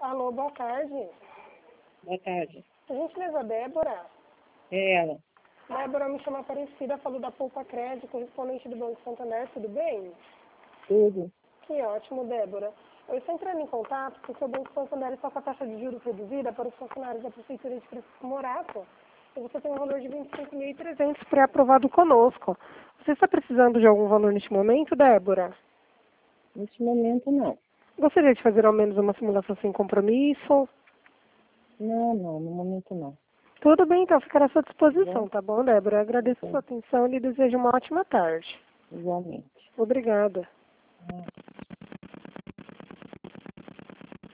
Alô, boa tarde. Boa tarde. A gentileza, Débora. É ela. Débora, me chama Aparecida, falo da Poupa Crédito, correspondente do Banco Santander, tudo bem? Tudo. Que ótimo, Débora. Eu estou entrando em contato porque o Banco Santander está com a taxa de juros reduzida para os funcionários da Prefeitura de Francisco Morato. E você tem um valor de 25.300 pré-aprovado conosco. Você está precisando de algum valor neste momento, Débora? Neste momento, não. Gostaria de fazer ao menos uma simulação sem compromisso? Não, no momento não. Tudo bem, então, ficará à sua disposição, Bom, tá bom, Débora? Eu agradeço a sua atenção e lhe desejo uma ótima tarde. igualmente. Obrigada.